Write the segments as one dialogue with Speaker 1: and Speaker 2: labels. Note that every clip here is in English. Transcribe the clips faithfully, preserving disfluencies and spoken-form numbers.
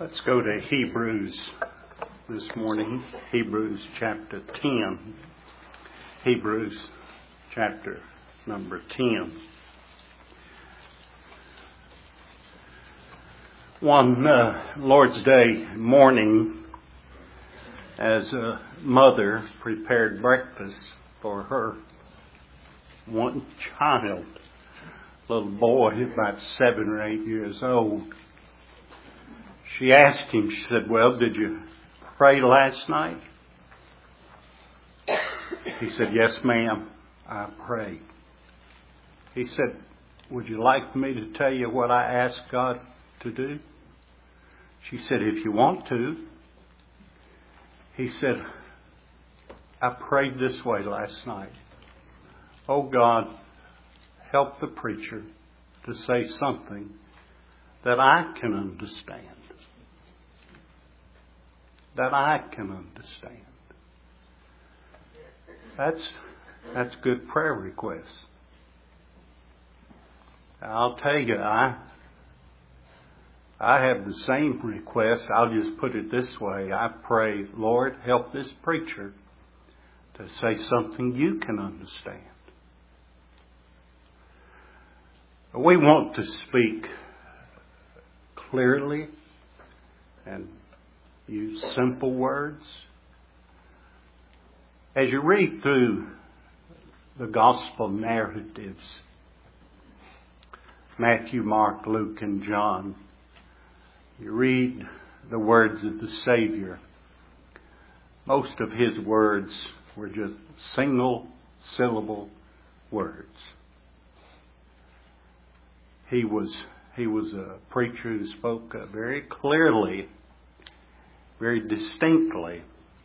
Speaker 1: Let's go to Hebrews this morning. Hebrews chapter ten. Hebrews chapter number ten. One uh, Lord's Day morning, as a mother prepared breakfast for her one child, little boy about seven or eight years old, she asked him, she said, "Well, did you pray last night?" He said, "Yes, ma'am, I prayed." He said, "Would you like me to tell you what I asked God to do?" She said, "If you want to." He said, "I prayed this way last night. Oh God, help the preacher to say something that I can understand. That I can understand." That's that's good prayer request. I'll tell you, I I have the same request. I'll just put it this way. I pray, Lord, help this preacher to say something you can understand. We want to speak clearly and use simple words. As you read through the gospel narratives, Matthew, Mark, Luke, and John, you read the words of the Savior. Most of his words were just single syllable words. He was he was a preacher who spoke very clearly, very distinctly.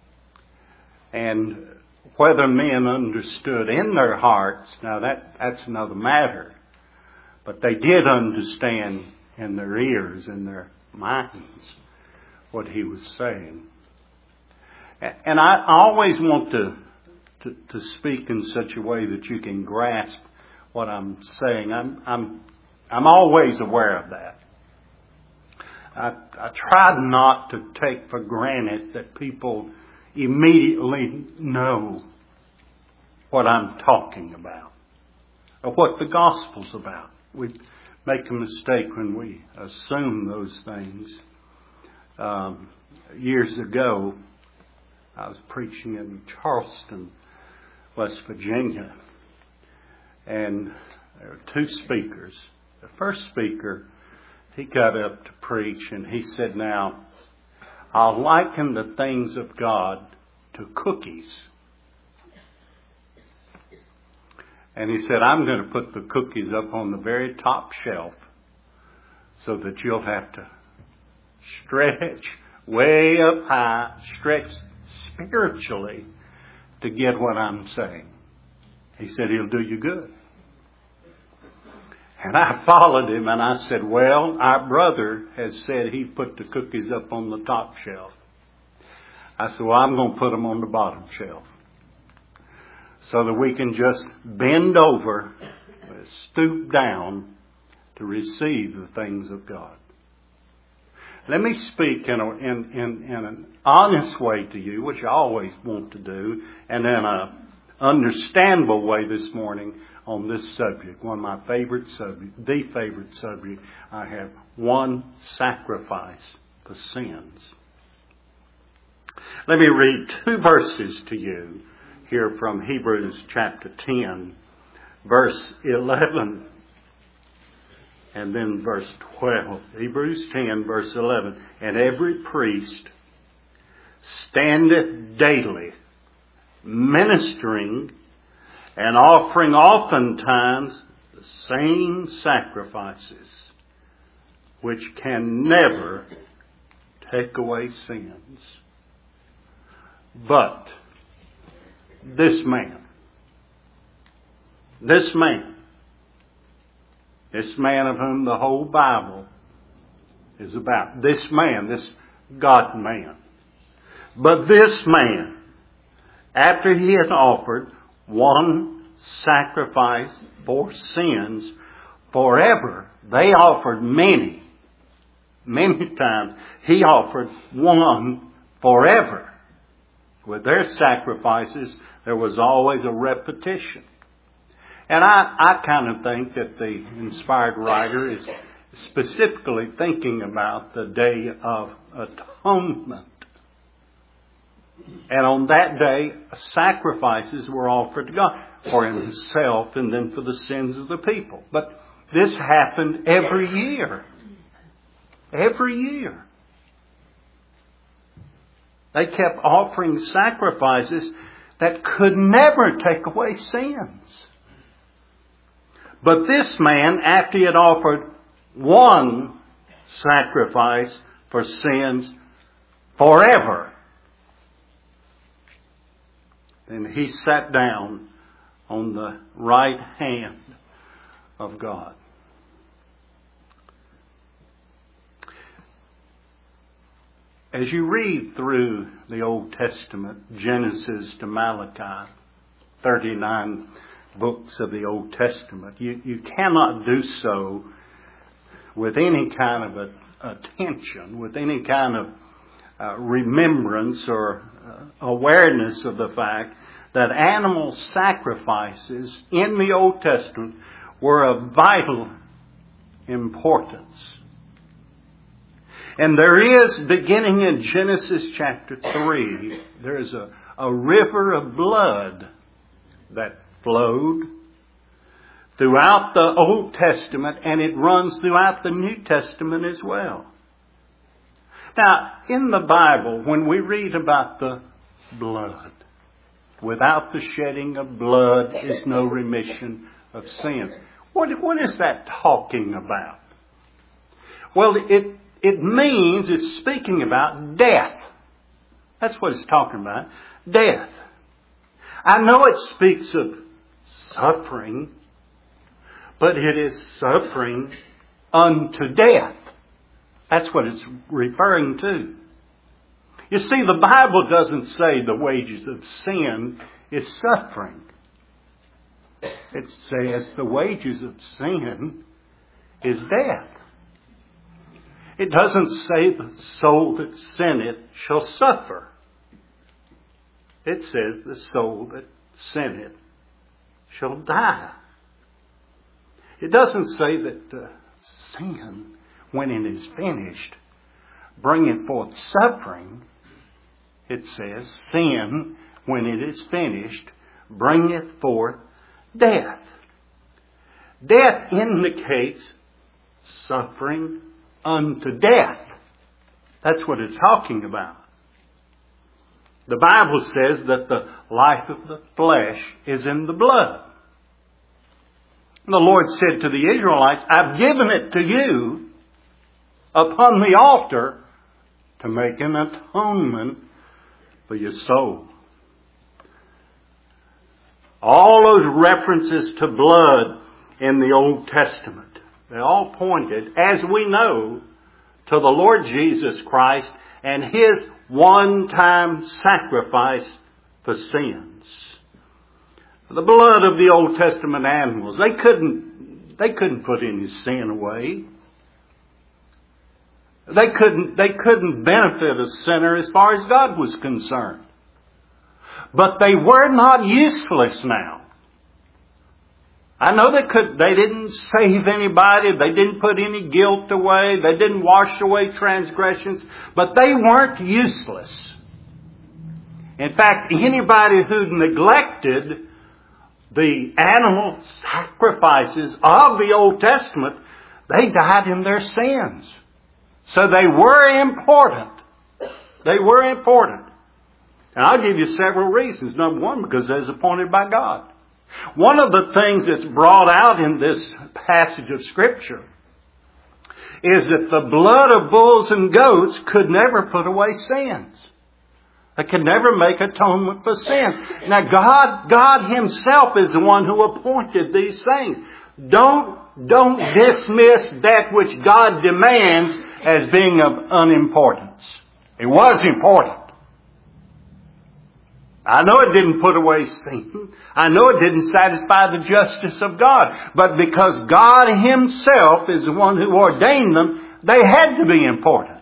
Speaker 1: And whether men understood in their hearts, now that, that's another matter. But they did understand in their ears, in their minds, what he was saying. And I always want to, to, to speak in such a way that you can grasp what I'm saying. I'm, I'm, I'm always aware of that. I, I try not to take for granted that people immediately know what I'm talking about or what the gospel's about. We make a mistake when we assume those things. Um, years ago, I was preaching in Charleston, West Virginia, and there were two speakers. The first speaker, he got up to preach and he said, "Now, I'll liken the things of God to cookies." And he said, "I'm going to put the cookies up on the very top shelf so that you'll have to stretch way up high, stretch spiritually to get what I'm saying." He said, "He'll do you good." And I followed him and I said, "Well, our brother has said he put the cookies up on the top shelf." I said, "Well, I'm going to put them on the bottom shelf so that we can just bend over, stoop down to receive the things of God." Let me speak in, a, in, in, in an honest way to you, which I always want to do, and in an understandable way this morning on this subject, one of my favorite subjects, the favorite subject I have, one sacrifice for sins. Let me read two verses to you here from Hebrews chapter ten, verse eleven, and then verse twelve. Hebrews ten, verse eleven. "And every priest standeth daily, ministering and offering oftentimes the same sacrifices, which can never take away sins. But this man, this man, this man of whom the whole Bible is about, this man, this God-man, but this man, after he had offered one sacrifice for sins forever," they offered many, many times, He offered one forever. With their sacrifices, there was always a repetition. And I, I kind of think that the inspired writer is specifically thinking about the Day of Atonement. And on that day, sacrifices were offered to God for Himself and then for the sins of the people. But this happened every year. Every year. They kept offering sacrifices that could never take away sins. But this man, after he had offered one sacrifice for sins forever, then he sat down on the right hand of God. As you read through the Old Testament, Genesis to Malachi, thirty-nine books of the Old Testament, you, you cannot do so with any kind of a, attention, with any kind of uh, remembrance or uh, awareness of the fact that animal sacrifices in the Old Testament were of vital importance. And there is, beginning in Genesis chapter three, there is a, a river of blood that flowed throughout the Old Testament, and it runs throughout the New Testament as well. Now, in the Bible, when we read about the blood, without the shedding of blood is no remission of sins. What, what is that talking about? Well, it It means, it's speaking about death. That's what it's talking about. Death. I know it speaks of suffering, but it is suffering unto death. That's what it's referring to. You see, the Bible doesn't say the wages of sin is suffering. It says the wages of sin is death. It doesn't say the soul that sinneth shall suffer. It says the soul that sinneth shall die. It doesn't say that uh, sin, when it is finished, bringeth forth suffering. It says sin, when it is finished, bringeth forth death. Death indicates suffering unto death. That's what it's talking about. The Bible says that the life of the flesh is in the blood. And the Lord said to the Israelites, I've given it to you upon the altar to make an atonement for your soul. All those references to blood in the Old Testament, they all pointed, as we know, to the Lord Jesus Christ and His one-time sacrifice for sins. The blood of the Old Testament animals, they couldn't, they couldn't put any sin away. They couldn't, they couldn't benefit a sinner as far as God was concerned. But they were not useless now. I know they could, they didn't save anybody, they didn't put any guilt away, they didn't wash away transgressions, but they weren't useless. In fact, anybody who neglected the animal sacrifices of the Old Testament, they died in their sins. So they were important. They were important. And I'll give you several reasons. Number one, because they're appointed by God. One of the things that's brought out in this passage of Scripture is that the blood of bulls and goats could never put away sins. It could never make atonement for sin. Now God, God Himself is the one who appointed these things. Don't, don't dismiss that which God demands as being of unimportance. It was important. I know it didn't put away sin. I know it didn't satisfy the justice of God. But because God Himself is the one who ordained them, they had to be important.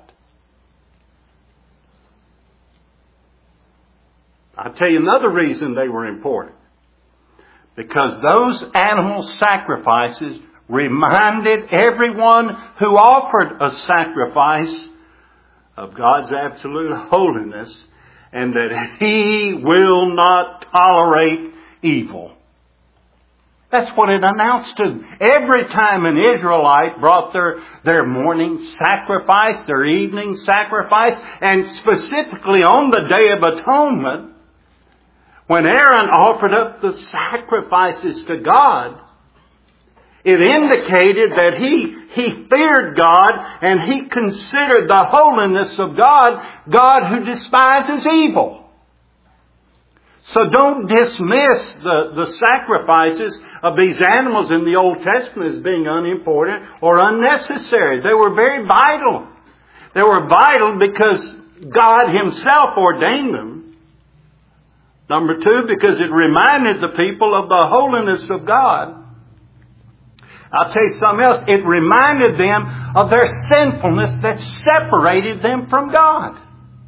Speaker 1: I'll tell you another reason they were important. Because those animal sacrifices reminded everyone who offered a sacrifice of God's absolute holiness and that He will not tolerate evil. That's what it announced to them. Every time an Israelite brought their, their morning sacrifice, their evening sacrifice, and specifically on the Day of Atonement, when Aaron offered up the sacrifices to God, it indicated that he, he feared God and he considered the holiness of God, God who despises evil. So don't dismiss the, the sacrifices of these animals in the Old Testament as being unimportant or unnecessary. They were very vital. They were vital because God Himself ordained them. Number two, because it reminded the people of the holiness of God. I'll tell you something else. It reminded them of their sinfulness that separated them from God.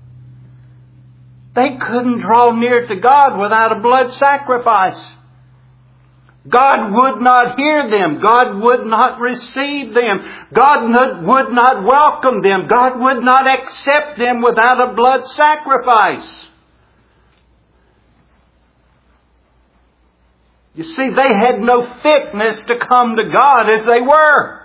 Speaker 1: They couldn't draw near to God without a blood sacrifice. God would not hear them. God would not receive them. God would not welcome them. God would not accept them without a blood sacrifice. You see, they had no fitness to come to God as they were.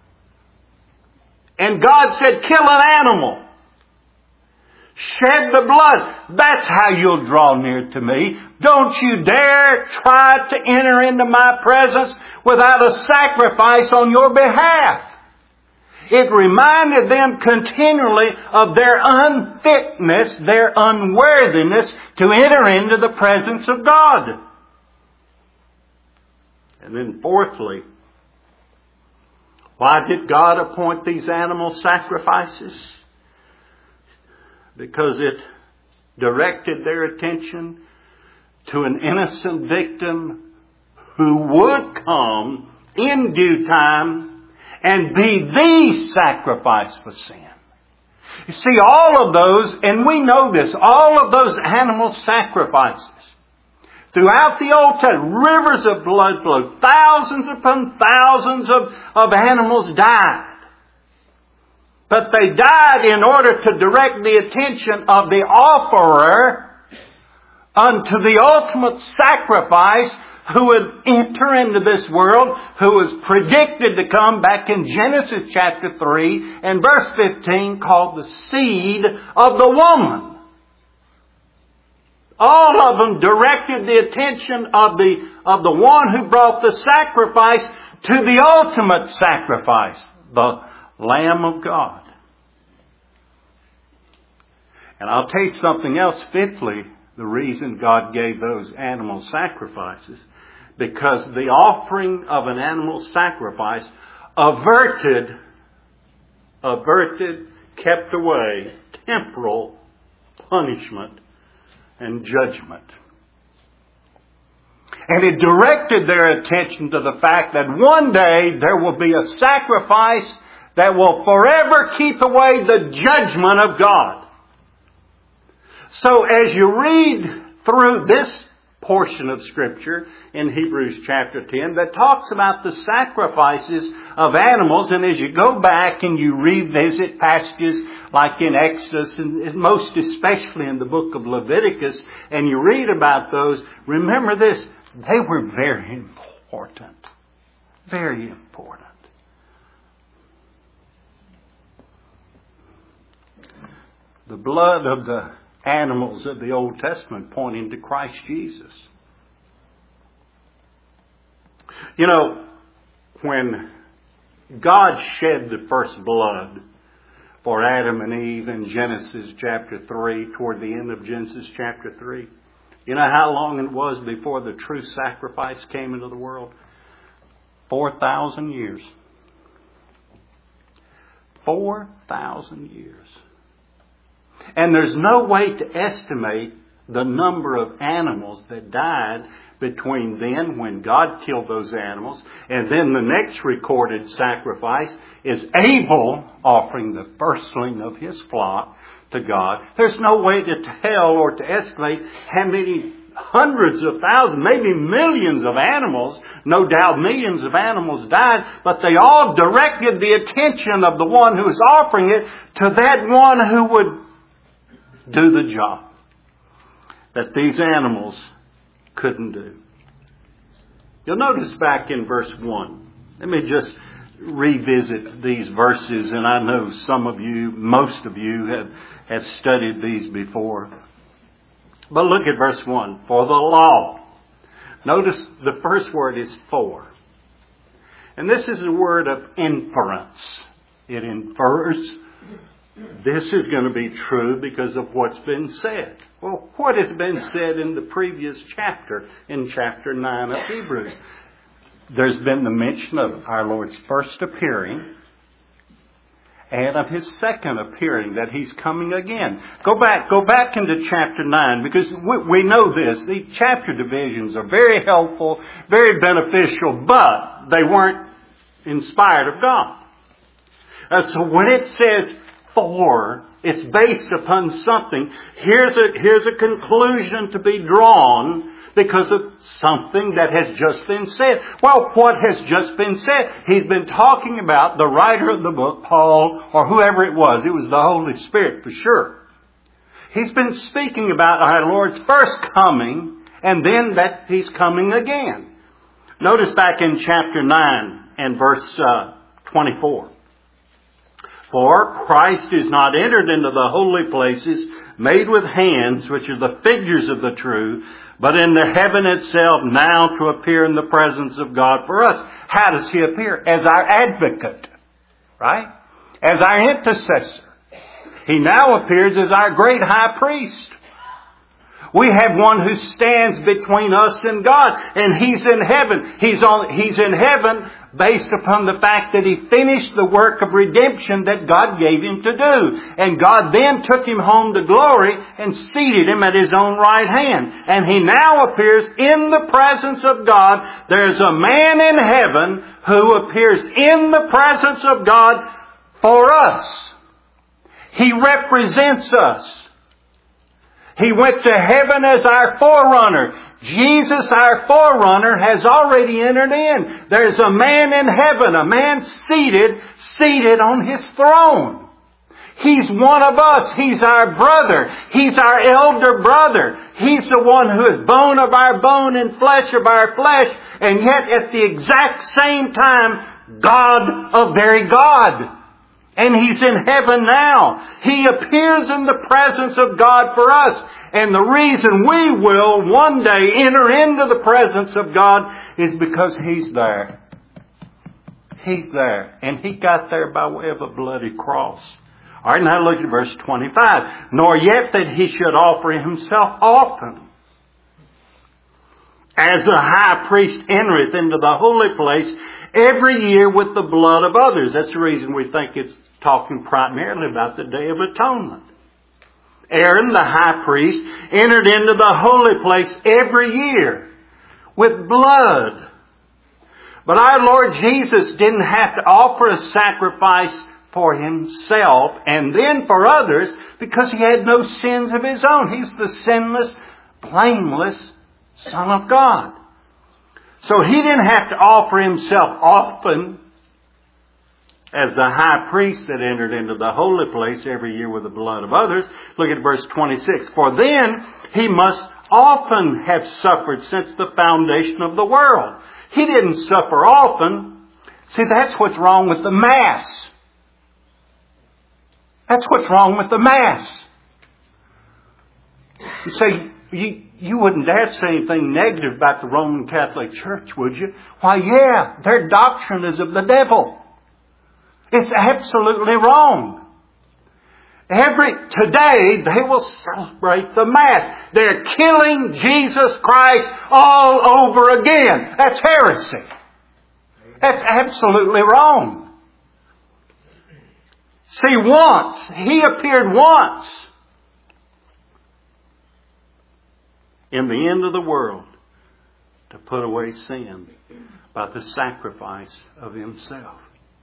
Speaker 1: And God said, kill an animal. Shed the blood. That's how you'll draw near to me. Don't you dare try to enter into my presence without a sacrifice on your behalf. It reminded them continually of their unfitness, their unworthiness to enter into the presence of God. And then fourthly, why did God appoint these animal sacrifices? Because it directed their attention to an innocent victim who would come in due time and be the sacrifice for sin. You see, all of those, and we know this, all of those animal sacrifices throughout the Old Testament, rivers of blood flowed. Thousands upon thousands of, of animals died. But they died in order to direct the attention of the offerer unto the ultimate sacrifice who would enter into this world, who was predicted to come back in Genesis chapter three and verse fifteen, called the seed of the woman. All of them directed the attention of the, of the one who brought the sacrifice to the ultimate sacrifice, the Lamb of God. And I'll tell you something else. Fifthly, the reason God gave those animal sacrifices, because the offering of an animal sacrifice averted, averted, kept away temporal punishment and judgment. And it directed their attention to the fact that one day there will be a sacrifice that will forever keep away the judgment of God. So as you read through this portion of Scripture in Hebrews chapter ten that talks about the sacrifices of animals, and as you go back and you revisit passages like in Exodus and most especially in the book of Leviticus, and you read about those, remember this, they were very important. Very important. The blood of the animals of the Old Testament pointing to Christ Jesus. You know, when God shed the first blood for Adam and Eve in Genesis chapter three, toward the end of Genesis chapter three, you know how long it was before the true sacrifice came into the world? Four thousand years. Four thousand years. And there's no way to estimate the number of animals that died between then, when God killed those animals, and then the next recorded sacrifice is Abel offering the firstling of his flock to God. There's no way to tell or to estimate how many hundreds of thousands, maybe millions of animals, no doubt millions of animals died, but they all directed the attention of the one who was offering it to that one who would do the job that these animals couldn't do. You'll notice back in verse one. Let me just revisit these verses, and I know some of you, most of you have, have studied these before. But look at verse one. For the law. Notice the first word is for. And this is a word of inference. It infers this is going to be true because of what's been said. Well, what has been said in the previous chapter, in chapter nine of Hebrews? There's been the mention of our Lord's first appearing and of His second appearing, that He's coming again. Go back, go back into chapter nine, because we, we know this. These chapter divisions are very helpful, very beneficial, but they weren't inspired of God. Uh, so when it says for, it's based upon something. Here's a, here's a conclusion to be drawn because of something that has just been said. Well, what has just been said? He's been talking about the writer of the book, Paul, or whoever it was. It was the Holy Spirit for sure. He's been speaking about our Lord's first coming, and then that He's coming again. Notice back in chapter nine and verse uh, twenty-four. For Christ is not entered into the holy places made with hands, which are the figures of the true, but in the heaven itself, now to appear in the presence of God for us. How does He appear? As our advocate, right? As our intercessor. He now appears as our great high priest. We have one who stands between us and God, and He's in heaven. He's on, He's in heaven based upon the fact that He finished the work of redemption that God gave Him to do. And God then took Him home to glory and seated Him at His own right hand. And He now appears in the presence of God. There's a man in heaven who appears in the presence of God for us. He represents us. He went to heaven as our forerunner. Jesus, our forerunner, has already entered in. There's a man in heaven, a man seated, seated on His throne. He's one of us. He's our brother. He's our elder brother. He's the one who is bone of our bone and flesh of our flesh. And yet at the exact same time, God of very God. And He's in heaven now. He appears in the presence of God for us. And the reason we will one day enter into the presence of God is because He's there. He's there. And He got there by way of a bloody cross. All right, now look at verse twenty-five. Nor yet that He should offer Himself often, as the high priest entereth into the holy place every year with the blood of others. That's the reason we think it's talking primarily about the Day of Atonement. Aaron, the high priest, entered into the holy place every year with blood. But our Lord Jesus didn't have to offer a sacrifice for Himself and then for others because He had no sins of His own. He's the sinless, blameless Son of God. So He didn't have to offer Himself often as the high priest that entered into the holy place every year with the blood of others. Look at verse twenty-six. For then He must often have suffered since the foundation of the world. He didn't suffer often. See, that's what's wrong with the Mass. That's what's wrong with the Mass. You say, you, you wouldn't dare say anything negative about the Roman Catholic Church, would you? Why, yeah, their doctrine is of the devil. It's absolutely wrong. Every, today they will celebrate the Mass. They're killing Jesus Christ all over again. That's heresy. That's absolutely wrong. See, once, He appeared once. in the end of the world to put away sin by the sacrifice of Himself.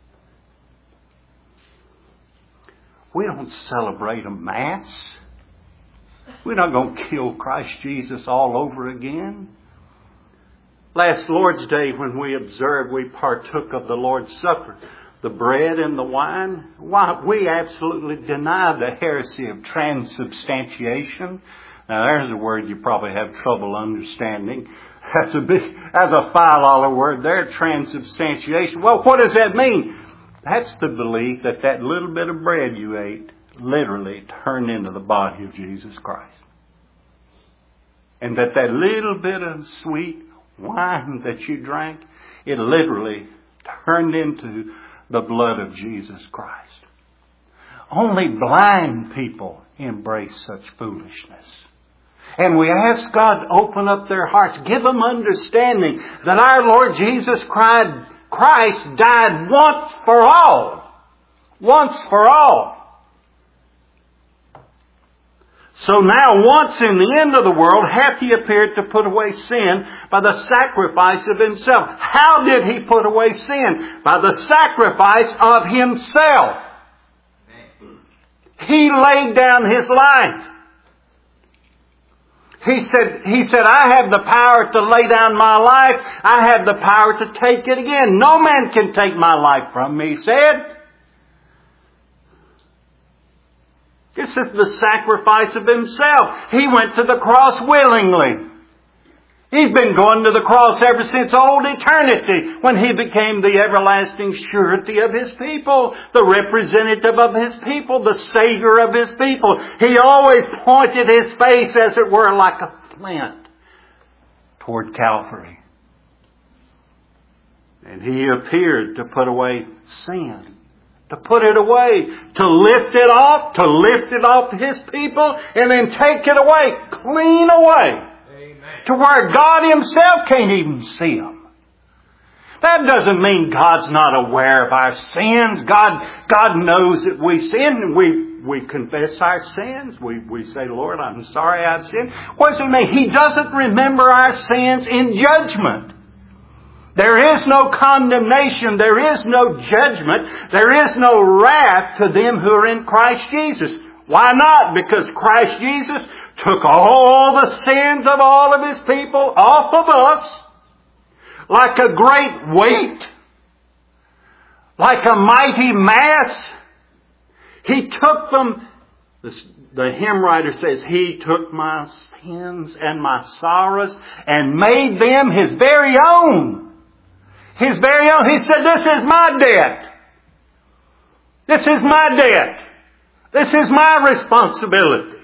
Speaker 1: We don't celebrate a Mass. We're not going to kill Christ Jesus all over again. Last Lord's Day, when we observed, we partook of the Lord's Supper, the bread and the wine. Why, we absolutely deny the heresy of transubstantiation. Now, there's a word you probably have trouble understanding. That's a big, that's a five-dollar word there, transubstantiation. Well, what does that mean? That's the belief that that little bit of bread you ate literally turned into the body of Jesus Christ. And that that little bit of sweet wine that you drank, it literally turned into the blood of Jesus Christ. Only blind people embrace such foolishness. And we ask God to open up their hearts, give them understanding that our Lord Jesus Christ Christ died once for all. Once for all. So now, once in the end of the world, hath He appeared to put away sin by the sacrifice of Himself. How did He put away sin? By the sacrifice of Himself. He laid down His life. He said, he said, I have the power to lay down my life. I have the power to take it again. No man can take my life from me, He said. This is the sacrifice of Himself. He went to the cross willingly. He's been going to the cross ever since old eternity, when He became the everlasting surety of His people, the representative of His people, the Savior of His people. He always pointed His face, as it were, like a flint toward Calvary. And He appeared to put away sin, to put it away, to lift it off, to lift it off His people, and then take it away, clean away. To where God Himself can't even see them. That doesn't mean God's not aware of our sins. God, God knows that we sin. We, we confess our sins. We, we say, Lord, I'm sorry I've sinned. What does it mean? He doesn't remember our sins in judgment. There is no condemnation. There is no judgment. There is no wrath to them who are in Christ Jesus. Why not? Because Christ Jesus took all the sins of all of His people off of us like a great weight, like a mighty mass. He took them, the, the hymn writer says, He took my sins and my sorrows and made them His very own. His very own. He said, this is my debt. This is my debt. This is my responsibility.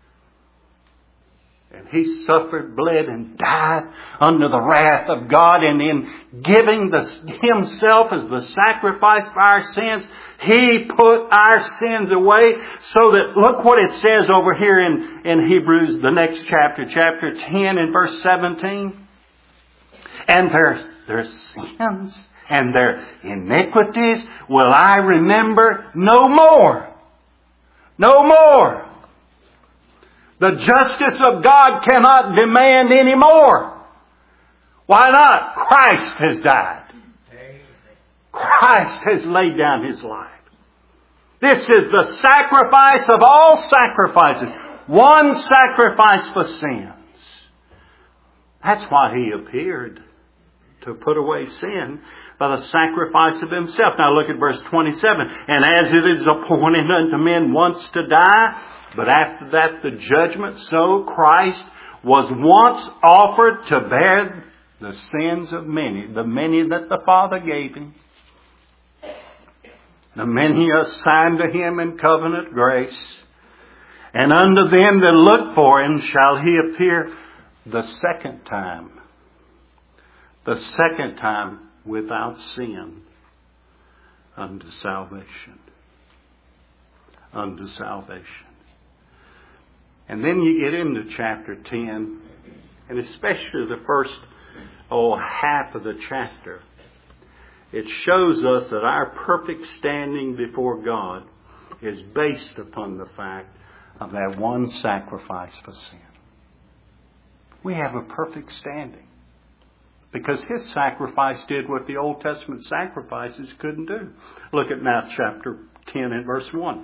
Speaker 1: And He suffered, bled, and died under the wrath of God. And in giving the, Himself as the sacrifice for our sins, He put our sins away. So that, look what it says over here in, in Hebrews, the next chapter, chapter ten and verse seventeen. And their, their sins and their iniquities will I remember no more. No more. The justice of God cannot demand any more. Why not? Christ has died. Christ has laid down His life. This is the sacrifice of all sacrifices. One sacrifice for sins. That's why He appeared, to put away sin by the sacrifice of Himself. Now look at verse twenty-seven. And as it is appointed unto men once to die, but after that the judgment, so Christ was once offered to bear the sins of many, the many that the Father gave Him, the many assigned to Him in covenant grace. And unto them that look for Him shall He appear the second time. The second time without sin unto salvation. Unto salvation. And then you get into chapter ten, and especially the first oh, half of the chapter. It shows us that our perfect standing before God is based upon the fact of that one sacrifice for sin. We have a perfect standing. Because His sacrifice did what the Old Testament sacrifices couldn't do. Look at now chapter ten and verse one.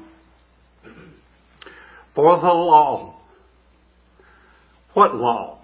Speaker 1: For the law. What law?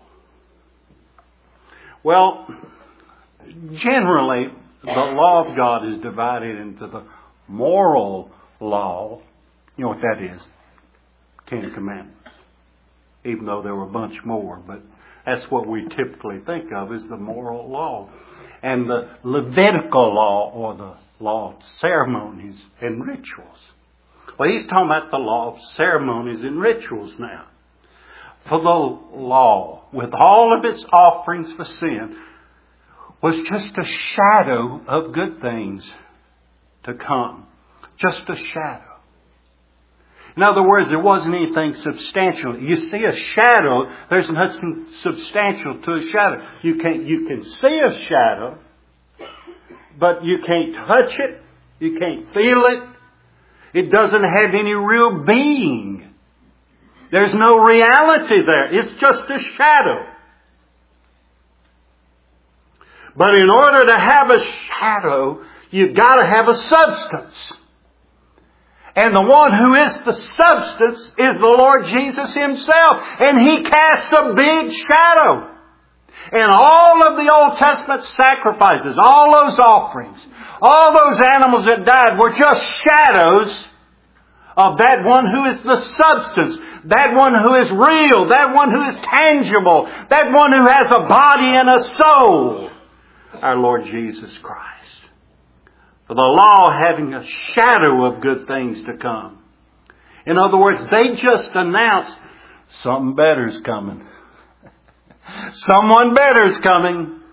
Speaker 1: Well, generally, the law of God is divided into the moral law. You know what that is? Ten Commandments. Even though there were a bunch more, but that's what we typically think of as the moral law. And the Levitical law, or the law of ceremonies and rituals. Well, he's talking about the law of ceremonies and rituals now. For the law, with all of its offerings for sin, was just a shadow of good things to come. Just a shadow. In other words, there wasn't anything substantial. You see a shadow, there's nothing substantial to a shadow. You can, you can see a shadow, but you can't touch it. You can't feel it. It doesn't have any real being. There's no reality there. It's just a shadow. But in order to have a shadow, you've got to have a substance. And the one who is the substance is the Lord Jesus Himself. And He casts a big shadow. And all of the Old Testament sacrifices, all those offerings, all those animals that died were just shadows of that one who is the substance, that one who is real, that one who is tangible, that one who has a body and a soul, our Lord Jesus Christ. For the law having a shadow of good things to come. In other words, they just announced something better's coming. Someone better's coming.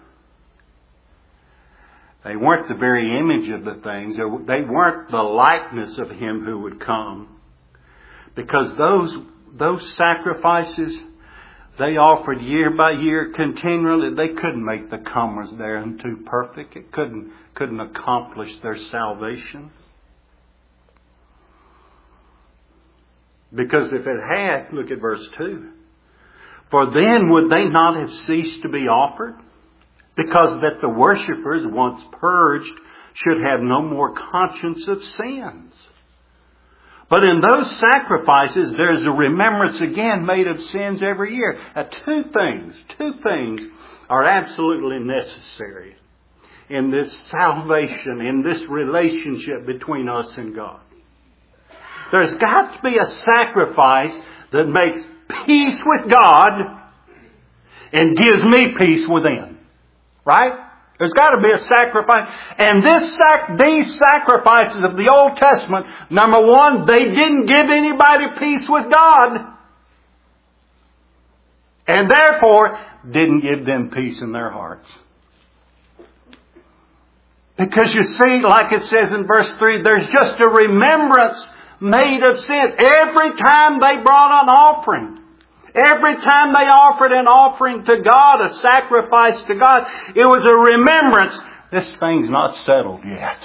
Speaker 1: They weren't the very image of the things. They weren't the likeness of Him who would come. Because those, those sacrifices they offered year by year continually, they couldn't make the comers thereunto perfect. It couldn't, couldn't accomplish their salvation. Because if it had, look at verse two. For then would they not have ceased to be offered? Because that the worshippers, once purged, should have no more conscience of sins. But in those sacrifices, there's a remembrance again made of sins every year. Now, two things, two things are absolutely necessary in this salvation, in this relationship between us and God. There's got to be a sacrifice that makes peace with God and gives me peace within. Right? There's got to be a sacrifice. And this sac- these sacrifices of the Old Testament, number one, they didn't give anybody peace with God. And therefore, didn't give them peace in their hearts. Because you see, like it says in verse three, there's just a remembrance made of sin. Every time they brought an offering, every time they offered an offering to God, a sacrifice to God, it was a remembrance. This thing's not settled yet.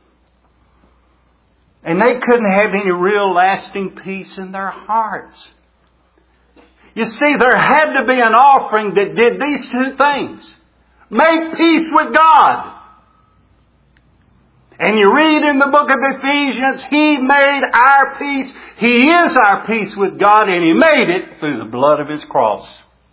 Speaker 1: And they couldn't have any real lasting peace in their hearts. You see, there had to be an offering that did these two things. Make peace with God. And you read in the book of Ephesians, He made our peace. He is our peace with God, and He made it through the blood of His cross.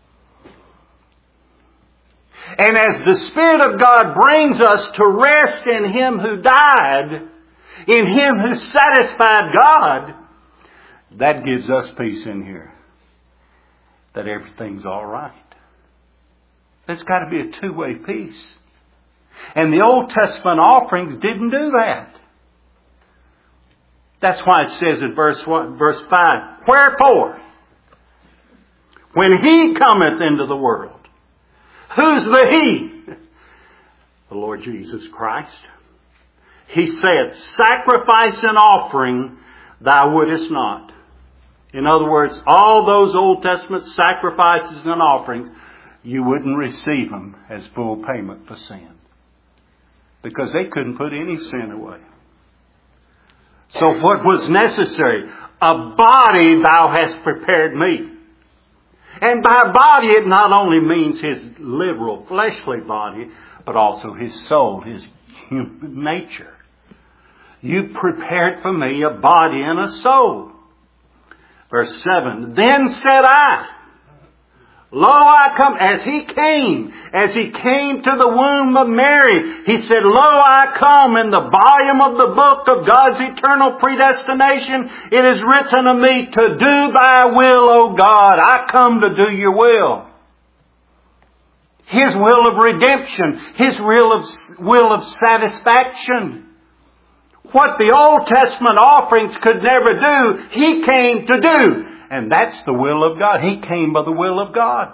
Speaker 1: And as the Spirit of God brings us to rest in Him who died, in Him who satisfied God, that gives us peace in here. That everything's all right. There's got to be a two-way peace. And the Old Testament offerings didn't do that. That's why it says in verse one, verse five, wherefore, when He cometh into the world, who's the He? The Lord Jesus Christ. He said, sacrifice and offering thou wouldest not. In other words, all those Old Testament sacrifices and offerings, you wouldn't receive them as full payment for sin. Because they couldn't put any sin away. So what was necessary? A body thou hast prepared me. And by body, it not only means his literal fleshly body, but also his soul, his human nature. You prepared for me a body and a soul. Verse seven, then said I, lo, I come, as he came, as he came to the womb of Mary, he said, lo, I come in the volume of the book of God's eternal predestination. It is written of me to do thy will, O God. I come to do your will. His will of redemption, His will of, will of satisfaction. What the Old Testament offerings could never do, He came to do. And that's the will of God. He came by the will of God.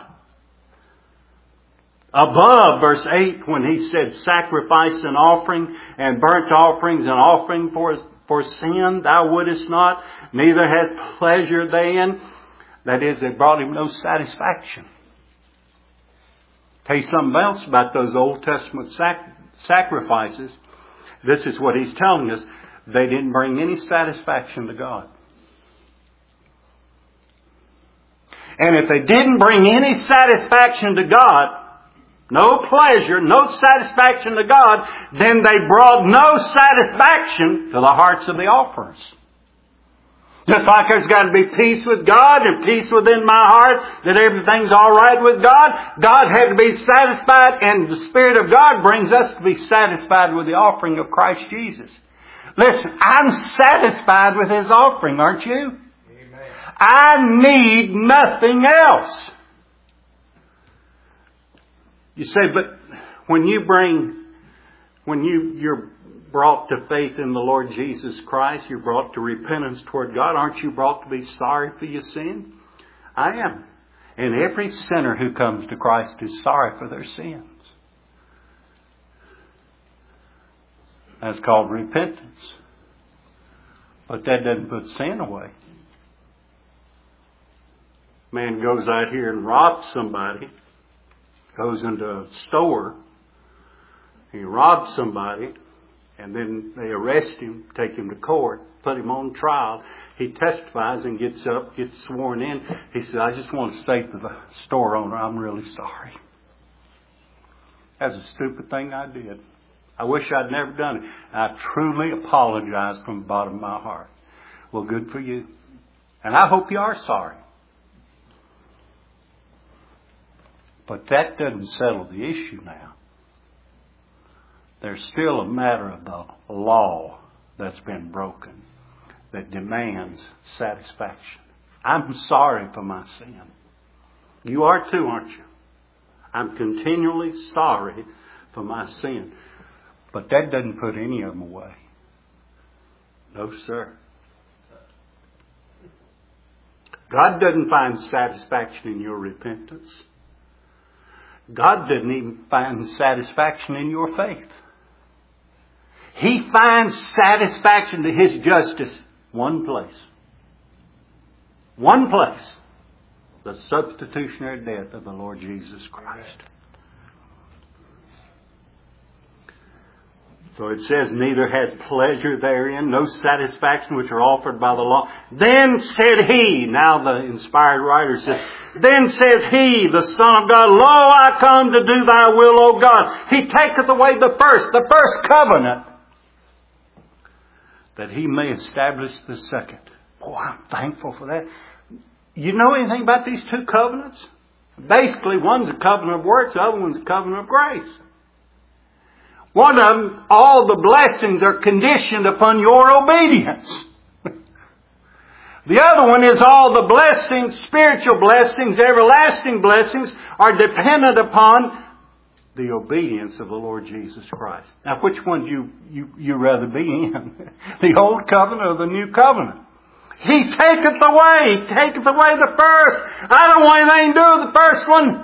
Speaker 1: Above verse eight, when He said sacrifice and offering and burnt offerings and offering for, for sin, thou wouldest not, neither had pleasure therein. That is, it brought Him no satisfaction. Tell you something else about those Old Testament sac- sacrifices. This is what He's telling us. They didn't bring any satisfaction to God. And if they didn't bring any satisfaction to God, no pleasure, no satisfaction to God, then they brought no satisfaction to the hearts of the offerers. Just like there's got to be peace with God and peace within my heart, that everything's all right with God. God had to be satisfied, and the Spirit of God brings us to be satisfied with the offering of Christ Jesus. Listen, I'm satisfied with His offering, aren't you? Amen. I need nothing else. You say, but when you bring, when you, you're brought to faith in the Lord Jesus Christ, you're brought to repentance toward God, aren't you brought to be sorry for your sin? I am. And every sinner who comes to Christ is sorry for their sins. That's called repentance. But that doesn't put sin away. Man goes out here and robs somebody, goes into a store, he robs somebody, and then they arrest him, take him to court, put him on trial. He testifies and gets up, gets sworn in. He says, I just want to state to the store owner, I'm really sorry. That's a stupid thing I did. I wish I'd never done it. I truly apologize from the bottom of my heart. Well, good for you. And I hope you are sorry. But that doesn't settle the issue now. There's still a matter of the law that's been broken that demands satisfaction. I'm sorry for my sin. You are too, aren't you? I'm continually sorry for my sin. But that doesn't put any of them away. No, sir. God doesn't find satisfaction in your repentance. God didn't even find satisfaction in your faith. He finds satisfaction to His justice one place. One place. The substitutionary death of the Lord Jesus Christ. So it says, neither had pleasure therein, no satisfaction which are offered by the law. Then said He, now the inspired writer says, then said He, the Son of God, lo, I come to do thy will, O God. He taketh away the first, the first covenant, that He may establish the second. Boy, I'm thankful for that. You know anything about these two covenants? Basically, one's a covenant of works, the other one's a covenant of grace. One of them, all the blessings are conditioned upon your obedience. The other one is all the blessings, spiritual blessings, everlasting blessings, are dependent upon the obedience of the Lord Jesus Christ. Now, which one do you, you, you rather be in? The old covenant or the new covenant? He taketh away, He taketh away the first. I don't want anything to do with the first one.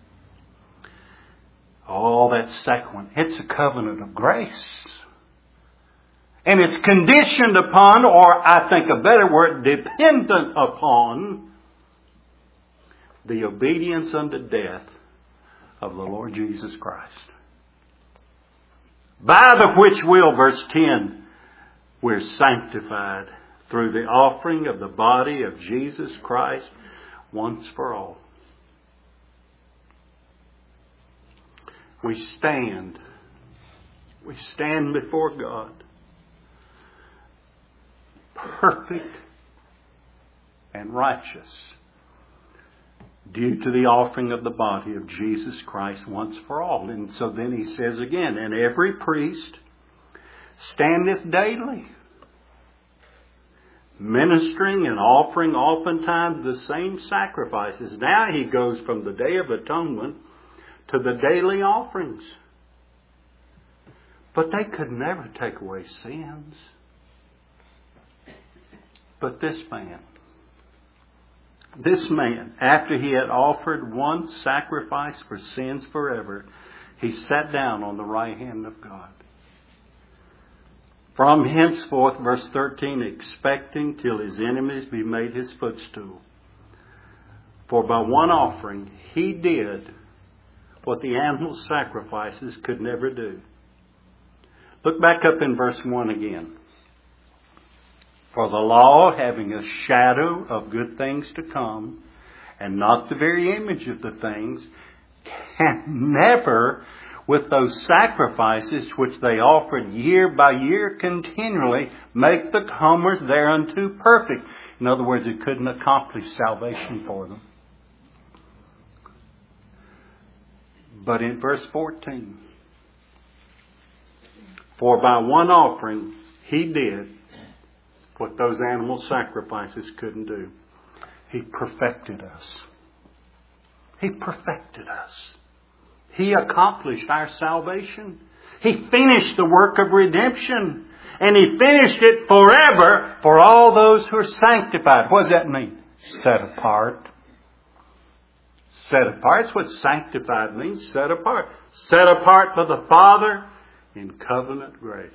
Speaker 1: Oh, that second one. It's a covenant of grace. And it's conditioned upon, or I think a better word, dependent upon the obedience unto death of the Lord Jesus Christ. By the which will, verse ten, we're sanctified through the offering of the body of Jesus Christ once for all. we stand. We stand before God, perfect and righteous, due to the offering of the body of Jesus Christ once for all. And so then he says again, and every priest standeth daily, ministering and offering oftentimes the same sacrifices. Now he goes from the Day of Atonement to the daily offerings. But they could never take away sins. But this man, this man, after he had offered one sacrifice for sins forever, he sat down on the right hand of God. From henceforth, verse thirteen, expecting till his enemies be made his footstool. For by one offering he did what the animal sacrifices could never do. Look back up in verse one again. For the law, having a shadow of good things to come, and not the very image of the things, can never, with those sacrifices which they offered year by year continually, make the comers thereunto perfect. In other words, it couldn't accomplish salvation for them. But in verse fourteen, for by one offering he did what those animal sacrifices couldn't do. He perfected us. He perfected us. He accomplished our salvation. He finished the work of redemption. And He finished it forever for all those who are sanctified. What does that mean? Set apart. Set apart. That's what sanctified means. Set apart. Set apart for the Father in covenant grace.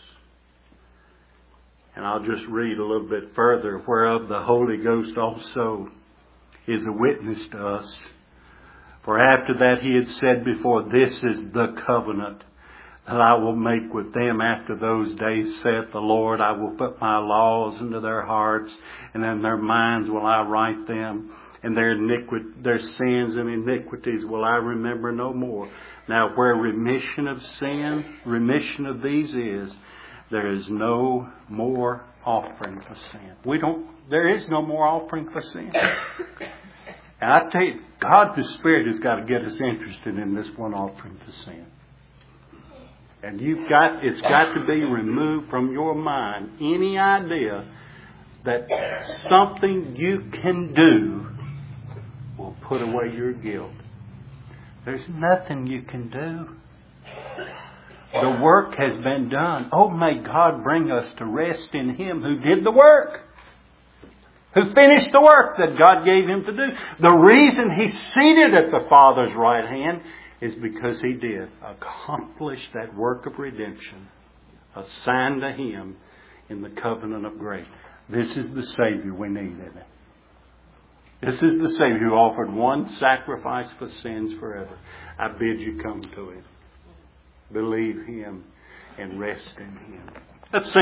Speaker 1: And I'll just read a little bit further. Whereof the Holy Ghost also is a witness to us. For after that He had said before, this is the covenant that I will make with them after those days, saith the Lord. I will put my laws into their hearts, and in their minds will I write them. And their iniqui- their sins and iniquities will I remember no more. Now where remission of sin, remission of these is, there is no more offering for sin. We don't, there is no more offering for sin. And I tell you, God the Spirit has got to get us interested in this one offering for sin. And you've got, it's got to be removed from your mind any idea that something you can do will put away your guilt. There's nothing you can do. The work has been done. Oh, may God bring us to rest in Him who did the work. Who finished the work that God gave Him to do. The reason He's seated at the Father's right hand is because He did accomplish that work of redemption assigned to Him in the covenant of grace. This is the Savior we need, isn't it? This is the Savior who offered one sacrifice for sins forever. I bid you come to Him. Believe Him and rest in Him. Let's sing.